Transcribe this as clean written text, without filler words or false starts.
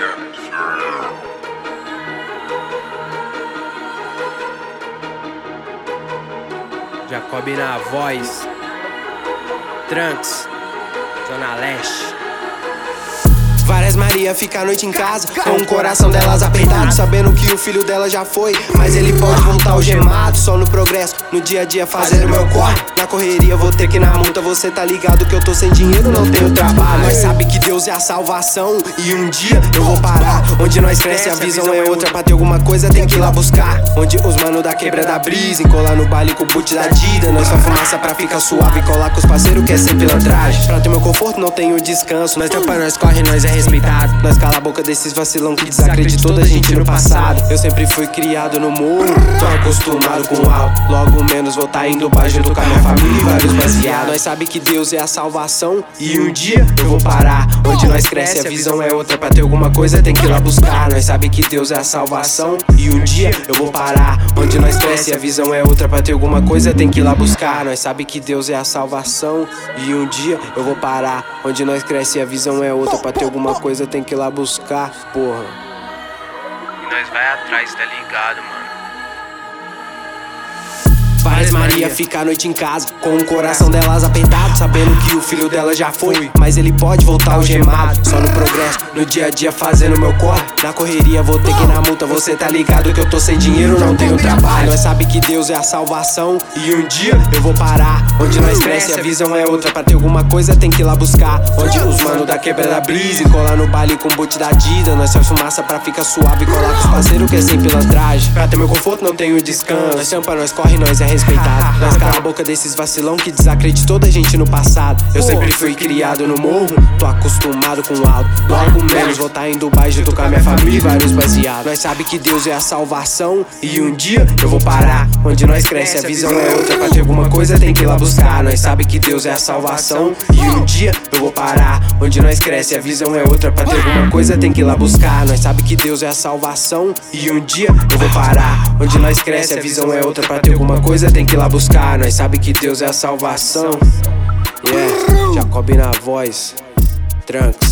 Jacob na voz, Trunks, Zona Leste. Várias Maria fica a noite em casa, com o coração delas apertado, sabendo que o filho dela já foi, mas ele pode voltar algemado. Só no progresso, no dia a dia fazendo meu corre. Na correria vou ter que ir na multa, você tá ligado que eu tô sem dinheiro, não tenho trabalho. Mas sabe que Deus é a salvação, e um dia eu vou parar. Onde nós cresce a visão é outra, pra ter alguma coisa tem que ir lá buscar. Onde os mano da quebra da brisa, colar no baile com o boot da Dida. Nós só fumaça pra ficar suave, colar com os parceiros que é sem pilantragem. Pra ter meu conforto não tenho descanso, nós trampa, nós corre, nós é respeitado. Nós cala a boca desses vacilão que desacreditou da gente no passado. Eu sempre fui criado no morro, tô acostumado com alto. Logo menos vou tá indo pra junto com a minha família e vários baseados. Nós sabe que Deus é a salvação, e um dia eu vou parar. Onde nós cresce a visão é outra, pra ter alguma coisa tem que ir lá buscar. Nós sabe que Deus é a salvação, e um dia eu vou parar. Onde nós cresce a visão é outra, pra ter alguma coisa tem que ir lá buscar. Nós sabe que Deus é a salvação, e um dia eu vou parar. Onde nós cresce a visão é outra, pra ter alguma coisa tem que ir lá buscar, porra. E nós vai atrás, tá ligado, mano? Várias Maria fica a noite em casa, com o coração delas apertado, sabendo que o filho dela já foi, mas ele pode voltar algemado. Só no progresso, no dia a dia fazendo meu corre. Na correria vou ter que ir na multa, você tá ligado que eu tô sem dinheiro, não tenho trabalho. Nós sabe que Deus é a salvação, e um dia eu vou parar. Onde nós cresce a visão é outra, pra ter alguma coisa tem que ir lá buscar. Onde os mano da quebra da brisa, colar no baile com o boot da Dida. Nós faz fumaça pra ficar suave, colar com os parceiros que é sem pilantragem. Pra ter meu conforto não tenho descanso, nós trampa, nós corre, nós é respeitado. Nós cala a boca desses vacilão que desacreditou da gente no passado. Eu sempre fui criado no morro, tô acostumado com alto. Logo menos vou tá indo baixo junto com a minha família e vários baseados. Nós sabe que Deus é a salvação, e um dia eu vou parar. Onde nós cresce a visão é outra, pra ter alguma coisa tem que ir lá buscar. Nós sabe que Deus é a salvação, e um dia eu vou parar. Onde nós cresce a visão é outra, pra ter alguma coisa tem que ir lá buscar. Nós sabe que Deus é a salvação, e um dia eu vou parar. Onde nós cresce a visão é outra, pra ter alguma coisa tem que ir lá buscar. Nós sabe que Deus é a salvação. Yeah, Jacob na voz, Trunks.